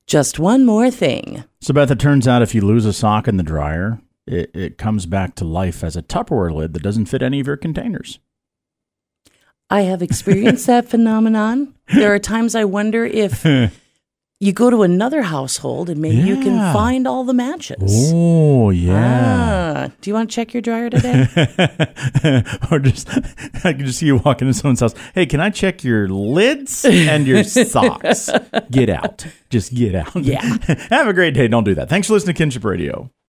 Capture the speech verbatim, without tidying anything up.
Just one more thing. So, Beth, it turns out if you lose a sock in the dryer, it, it comes back to life as a Tupperware lid that doesn't fit any of your containers. I have experienced that phenomenon. There are times I wonder if you go to another household and maybe yeah. you can find all the matches. Oh, yeah. Ah, do you want to check your dryer today? Or just, I can just see you walk into someone's house. Hey, can I check your lids and your socks? Get out. Just get out. Yeah. Have a great day. Don't do that. Thanks for listening to Kinship Radio.